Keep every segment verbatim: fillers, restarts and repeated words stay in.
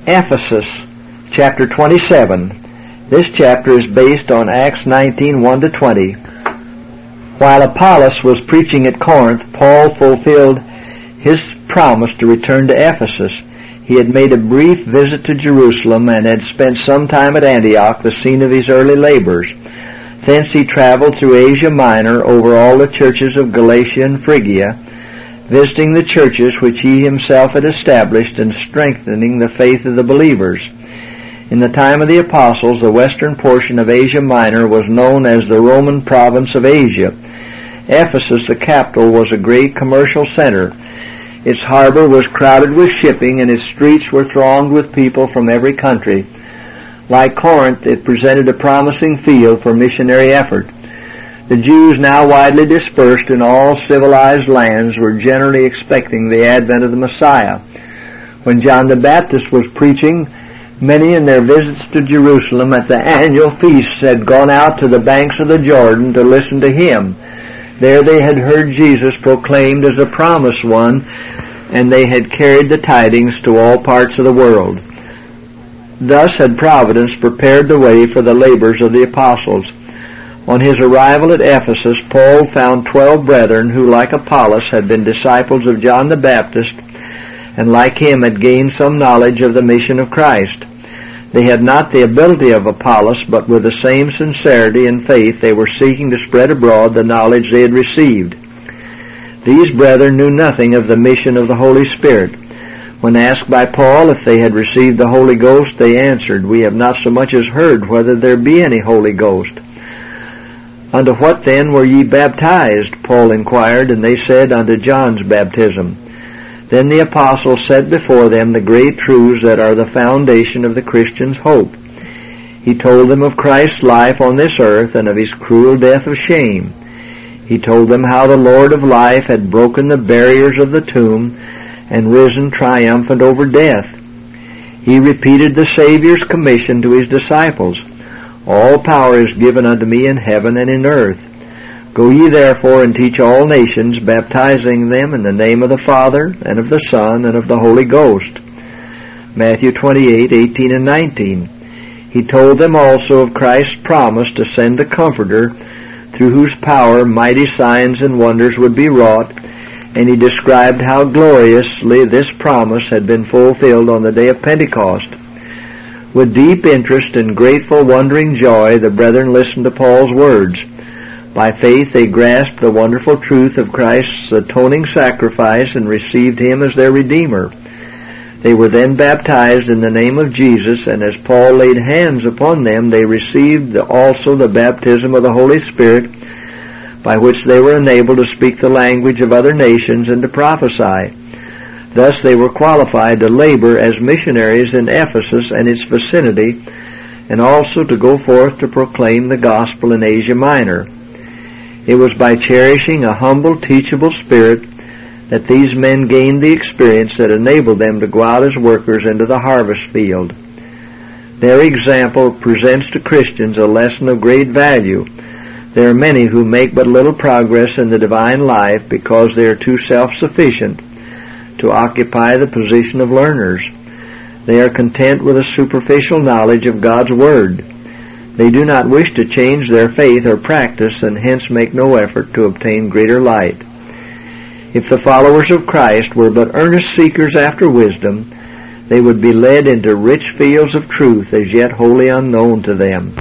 Ephesus, chapter twenty-seven. This chapter is based on Acts nineteen, one to twenty. While Apollos was preaching at Corinth, Paul fulfilled his promise to return to Ephesus. He had made a brief visit to Jerusalem and had spent some time at Antioch, the scene of his early labors. Thence he traveled through Asia Minor over all the churches of Galatia and Phrygia, visiting the churches which he himself had established and strengthening the faith of the believers. In the time of the apostles, the western portion of Asia Minor was known as the Roman province of Asia. Ephesus, the capital, was a great commercial center. Its harbor was crowded with shipping, and its streets were thronged with people from every country. Like Corinth, it presented a promising field for missionary effort. The Jews, now widely dispersed in all civilized lands, were generally expecting the advent of the Messiah. When John the Baptist was preaching, many in their visits to Jerusalem at the annual feasts had gone out to the banks of the Jordan to listen to him. There they had heard Jesus proclaimed as a promised one, and they had carried the tidings to all parts of the world. Thus had Providence prepared the way for the labors of the apostles. On his arrival at Ephesus, Paul found twelve brethren who, like Apollos, had been disciples of John the Baptist, and like him had gained some knowledge of the mission of Christ. They had not the ability of Apollos, but with the same sincerity and faith they were seeking to spread abroad the knowledge they had received. These brethren knew nothing of the mission of the Holy Spirit. When asked by Paul if they had received the Holy Ghost, they answered, "We have not so much as heard whether there be any Holy Ghost." "Unto what then were ye baptized?" Paul inquired, and they said, "Unto John's baptism." Then the apostle set before them the great truths that are the foundation of the Christian's hope. He told them of Christ's life on this earth and of his cruel death of shame. He told them how the Lord of life had broken the barriers of the tomb and risen triumphant over death. He repeated the Savior's commission to his disciples. "All power is given unto me in heaven and in earth. Go ye therefore and teach all nations, baptizing them in the name of the Father, and of the Son, and of the Holy Ghost." Matthew twenty-eight, eighteen and nineteen. He told them also of Christ's promise to send the Comforter, through whose power mighty signs and wonders would be wrought, and he described how gloriously this promise had been fulfilled on the day of Pentecost. With deep interest and grateful, wondering joy, the brethren listened to Paul's words. By faith they grasped the wonderful truth of Christ's atoning sacrifice and received him as their Redeemer. They were then baptized in the name of Jesus, and as Paul laid hands upon them, they received also the baptism of the Holy Spirit, by which they were enabled to speak the language of other nations and to prophesy. Thus they were qualified to labor as missionaries in Ephesus and its vicinity, and also to go forth to proclaim the gospel in Asia Minor. It was by cherishing a humble, teachable spirit that these men gained the experience that enabled them to go out as workers into the harvest field. Their example presents to Christians a lesson of great value. There are many who make but little progress in the divine life because they are too self-sufficient to occupy the position of learners. They are content with a superficial knowledge of God's Word. They do not wish to change their faith or practice, and hence make no effort to obtain greater light. If the followers of Christ were but earnest seekers after wisdom, they would be led into rich fields of truth as yet wholly unknown to them.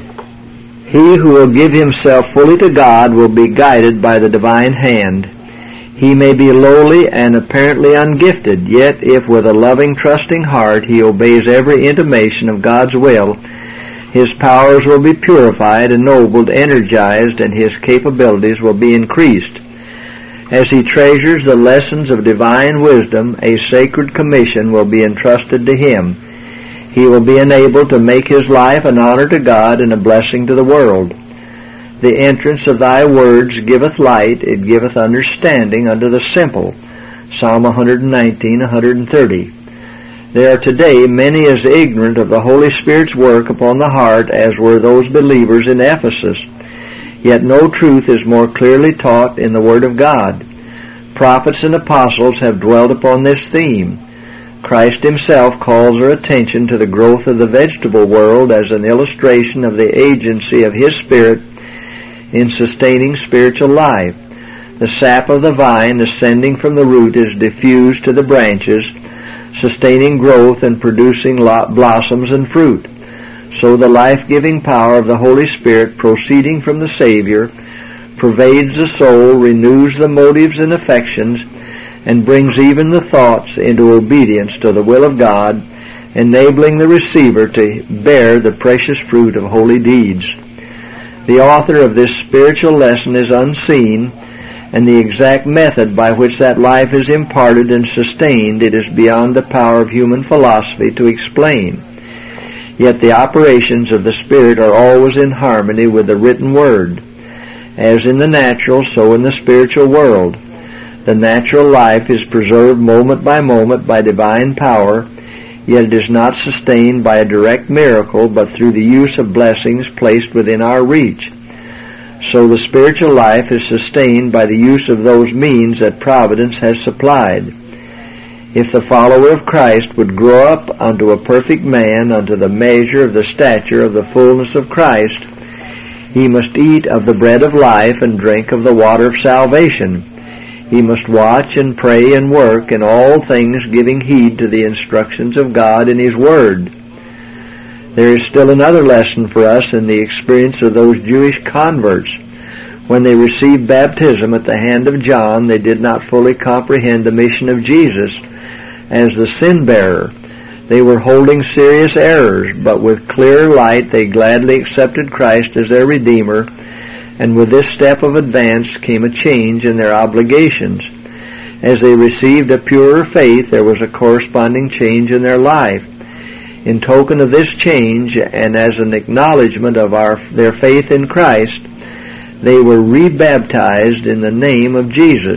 He who will give himself fully to God will be guided by the divine hand. He may be lowly and apparently ungifted, yet if with a loving, trusting heart he obeys every intimation of God's will, his powers will be purified, ennobled, energized, and his capabilities will be increased. As he treasures the lessons of divine wisdom, a sacred commission will be entrusted to him. He will be enabled to make his life an honor to God and a blessing to the world. The entrance of thy words giveth light, it giveth understanding unto the simple. Psalm one nineteen, one thirty. There are today many as ignorant of the Holy Spirit's work upon the heart as were those believers in Ephesus. Yet no truth is more clearly taught in the Word of God. Prophets and apostles have dwelt upon this theme. Christ himself calls our attention to the growth of the vegetable world as an illustration of the agency of his Spirit in sustaining spiritual life. The sap of the vine ascending from the root is diffused to the branches, sustaining growth and producing blossoms and fruit. So the life-giving power of the Holy Spirit proceeding from the Savior pervades the soul, renews the motives and affections, and brings even the thoughts into obedience to the will of God, enabling the receiver to bear the precious fruit of holy deeds. The author of this spiritual lesson is unseen, and the exact method by which that life is imparted and sustained it is beyond the power of human philosophy to explain. Yet the operations of the Spirit are always in harmony with the written Word. As in the natural, so in the spiritual world. The natural life is preserved moment by moment by divine power, yet it is not sustained by a direct miracle, but through the use of blessings placed within our reach. So the spiritual life is sustained by the use of those means that Providence has supplied. If the follower of Christ would grow up unto a perfect man, unto the measure of the stature of the fullness of Christ, he must eat of the bread of life and drink of the water of salvation. He must watch and pray and work in all things, giving heed to the instructions of God in His Word. There is still another lesson for us in the experience of those Jewish converts. When they received baptism at the hand of John, they did not fully comprehend the mission of Jesus as the sin-bearer. They were holding serious errors, but with clear light they gladly accepted Christ as their Redeemer, and with this step of advance came a change in their obligations. As they received a purer faith, there was a corresponding change in their life. In token of this change, and as an acknowledgement of our, their faith in Christ, they were rebaptized in the name of Jesus.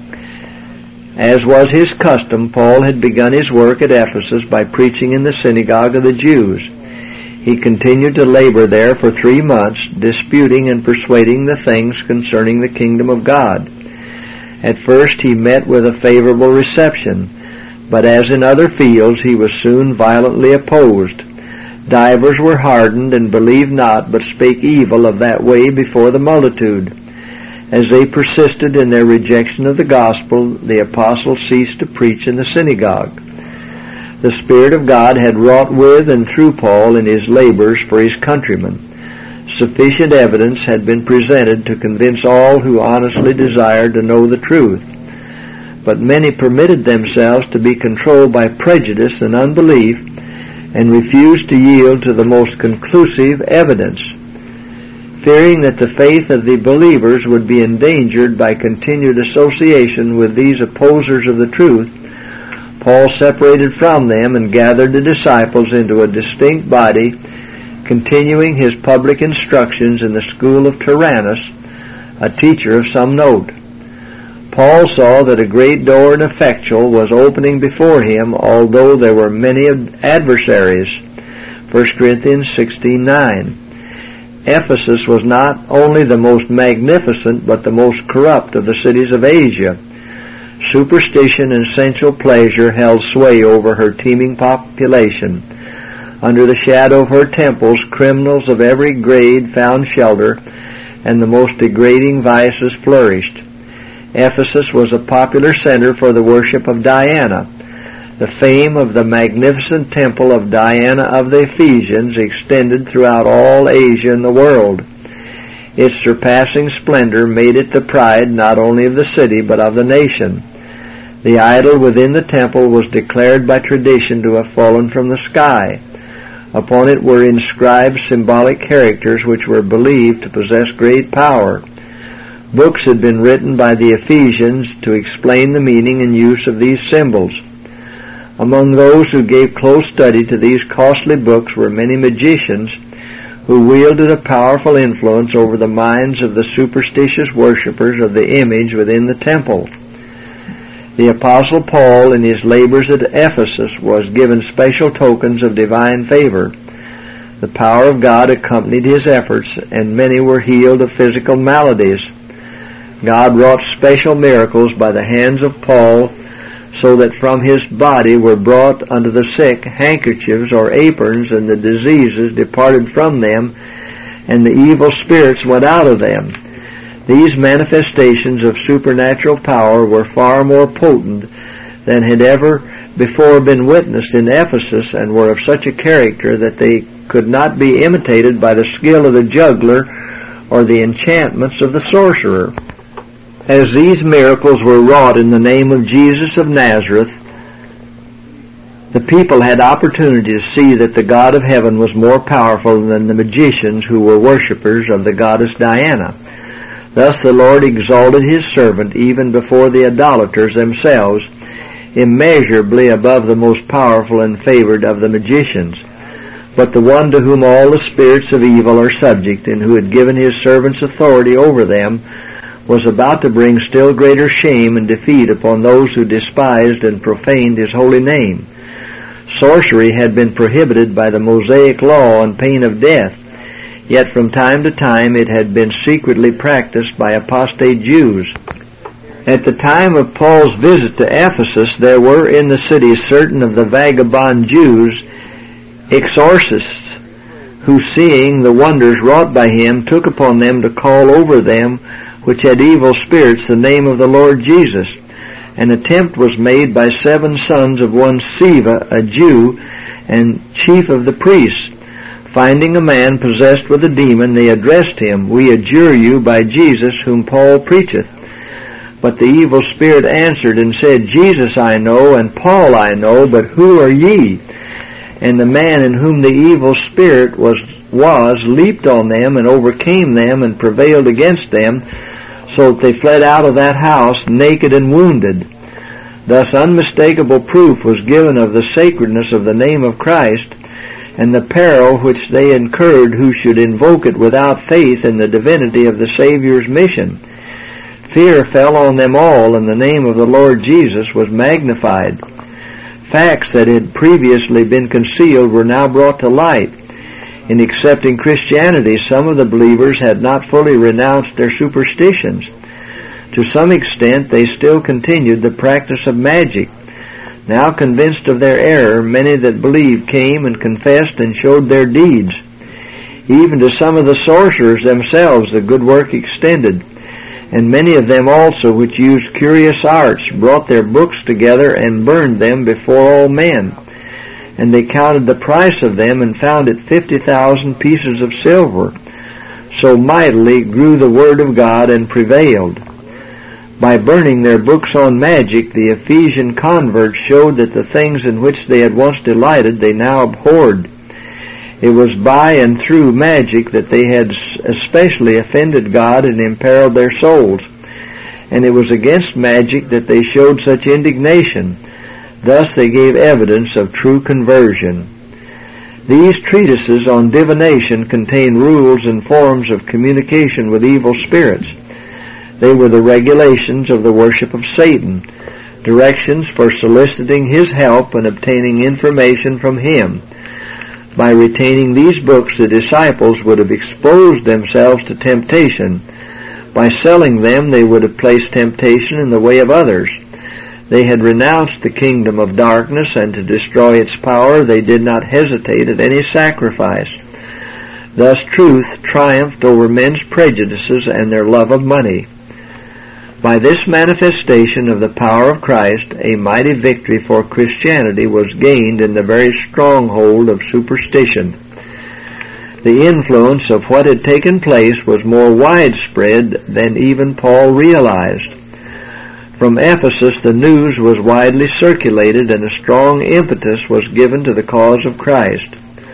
As was his custom, Paul had begun his work at Ephesus by preaching in the synagogue of the Jews. He continued to labor there for three months, disputing and persuading the things concerning the kingdom of God. At first he met with a favorable reception, but as in other fields he was soon violently opposed. Divers were hardened and believed not, but spake evil of that way before the multitude. As they persisted in their rejection of the gospel, the apostles ceased to preach in the synagogue. The Spirit of God had wrought with and through Paul in his labors for his countrymen. Sufficient evidence had been presented to convince all who honestly desired to know the truth. But many permitted themselves to be controlled by prejudice and unbelief, and refused to yield to the most conclusive evidence. Fearing that the faith of the believers would be endangered by continued association with these opposers of the truth, Paul separated from them and gathered the disciples into a distinct body, continuing his public instructions in the school of Tyrannus, a teacher of some note. Paul saw that a great door and effectual was opening before him, although there were many adversaries. First Corinthians sixteen nine. Ephesus was not only the most magnificent, but the most corrupt of the cities of Asia. Superstition and sensual pleasure held sway over her teeming population. Under the shadow of her temples, criminals of every grade found shelter, and the most degrading vices flourished. Ephesus was a popular center for the worship of Diana. The fame of the magnificent temple of Diana of the Ephesians extended throughout all Asia and the world. Its surpassing splendor made it the pride not only of the city but of the nation. The idol within the temple was declared by tradition to have fallen from the sky. Upon it were inscribed symbolic characters which were believed to possess great power. Books had been written by the Ephesians to explain the meaning and use of these symbols. Among those who gave close study to these costly books were many magicians who wielded a powerful influence over the minds of the superstitious worshippers of the image within the temple. The Apostle Paul, in his labors at Ephesus, was given special tokens of divine favor. The power of God accompanied his efforts, and many were healed of physical maladies. God wrought special miracles by the hands of Paul, so that from his body were brought unto the sick handkerchiefs or aprons, and the diseases departed from them, and the evil spirits went out of them. These manifestations of supernatural power were far more potent than had ever before been witnessed in Ephesus, and were of such a character that they could not be imitated by the skill of the juggler or the enchantments of the sorcerer. As these miracles were wrought in the name of Jesus of Nazareth, the people had opportunity to see that the God of heaven was more powerful than the magicians who were worshippers of the goddess Diana. Thus the Lord exalted his servant even before the idolaters themselves, immeasurably above the most powerful and favored of the magicians. But the one to whom all the spirits of evil are subject, and who had given his servants authority over them, was about to bring still greater shame and defeat upon those who despised and profaned his holy name. Sorcery had been prohibited by the Mosaic law on pain of death, yet from time to time it had been secretly practiced by apostate Jews. At the time of Paul's visit to Ephesus, there were in the city certain of the vagabond Jews, exorcists, who, seeing the wonders wrought by him, took upon them to call over them which had evil spirits the name of the Lord Jesus. An attempt was made by seven sons of one Sceva, a Jew, and chief of the priests. Finding a man possessed with a demon, they addressed him, "We adjure you by Jesus whom Paul preacheth." But the evil spirit answered and said, "Jesus I know, and Paul I know, but who are ye?" And the man in whom the evil spirit was, was leaped on them and overcame them and prevailed against them, so that they fled out of that house naked and wounded. Thus unmistakable proof was given of the sacredness of the name of Christ, and the peril which they incurred who should invoke it without faith in the divinity of the Savior's mission. Fear fell on them all, and the name of the Lord Jesus was magnified. Facts that had previously been concealed were now brought to light. In accepting Christianity, some of the believers had not fully renounced their superstitions. To some extent, they still continued the practice of magic. Now convinced of their error, many that believed came and confessed and showed their deeds. Even to some of the sorcerers themselves the good work extended, and many of them also which used curious arts brought their books together and burned them before all men. And they counted the price of them and found it fifty thousand pieces of silver. So mightily grew the word of God and prevailed. By burning their books on magic, the Ephesian converts showed that the things in which they had once delighted they now abhorred. It was by and through magic that they had especially offended God and imperiled their souls. And it was against magic that they showed such indignation. Thus they gave evidence of true conversion. These treatises on divination contain rules and forms of communication with evil spirits. They were the regulations of the worship of Satan, directions for soliciting his help and obtaining information from him. By retaining these books, the disciples would have exposed themselves to temptation. By selling them, they would have placed temptation in the way of others. They had renounced the kingdom of darkness, and to destroy its power they did not hesitate at any sacrifice. Thus truth triumphed over men's prejudices and their love of money. By this manifestation of the power of Christ, a mighty victory for Christianity was gained in the very stronghold of superstition. The influence of what had taken place was more widespread than even Paul realized. From Ephesus the news was widely circulated, and a strong impetus was given to the cause of Christ.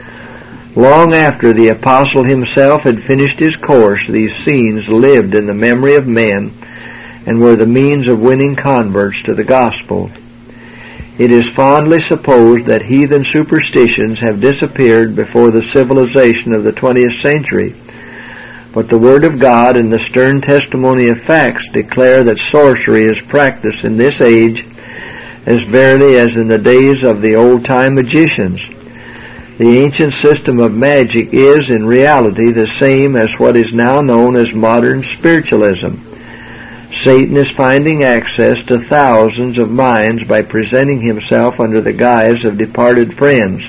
Long after the apostle himself had finished his course, these scenes lived in the memory of men and were the means of winning converts to the gospel. It is fondly supposed that heathen superstitions have disappeared before the civilization of the twentieth century, but the Word of God and the stern testimony of facts declare that sorcery is practiced in this age as verily as in the days of the old-time magicians. The ancient system of magic is, in reality, the same as what is now known as modern spiritualism. Satan is finding access to thousands of minds by presenting himself under the guise of departed friends.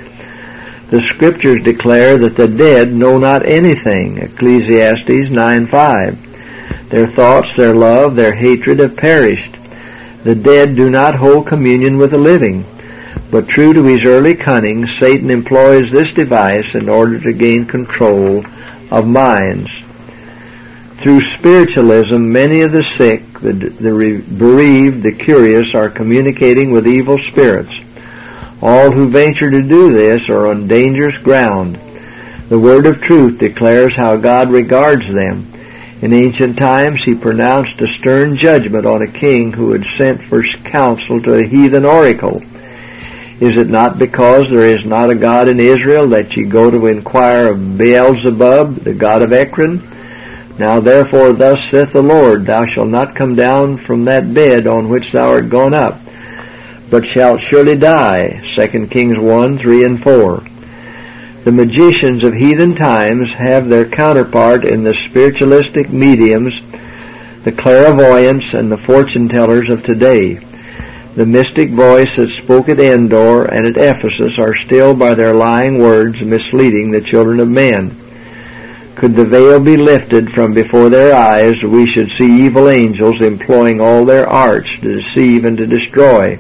The Scriptures declare that the dead know not anything, Ecclesiastes nine five. Their thoughts, their love, their hatred have perished. The dead do not hold communion with the living. But true to his early cunning, Satan employs this device in order to gain control of minds. Through spiritualism, many of the sick, the, the bereaved, the curious are communicating with evil spirits. All who venture to do this are on dangerous ground. The Word of Truth declares how God regards them. In ancient times, He pronounced a stern judgment on a king who had sent for counsel to a heathen oracle. Is it not because there is not a God in Israel that ye go to inquire of Beelzebub, the god of Ekron? Now therefore thus saith the Lord, Thou shalt not come down from that bed on which thou art gone up, but shalt surely die. Second Kings one, three and four. The magicians of heathen times have their counterpart in the spiritualistic mediums, the clairvoyants, and the fortune-tellers of today. The mystic voice that spoke at Endor and at Ephesus are still by their lying words misleading the children of men. Could the veil be lifted from before their eyes, we should see evil angels employing all their arts to deceive and to destroy.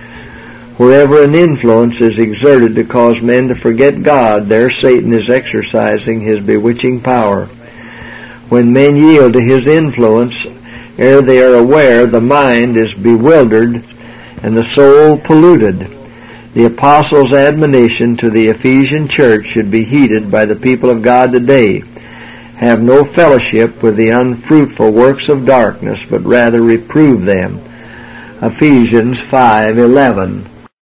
Wherever an influence is exerted to cause men to forget God, there Satan is exercising his bewitching power. When men yield to his influence, ere they are aware, the mind is bewildered and the soul polluted. The apostles' admonition to the Ephesian church should be heeded by the people of God today. Have no fellowship with the unfruitful works of darkness, but rather reprove them. Ephesians five eleven.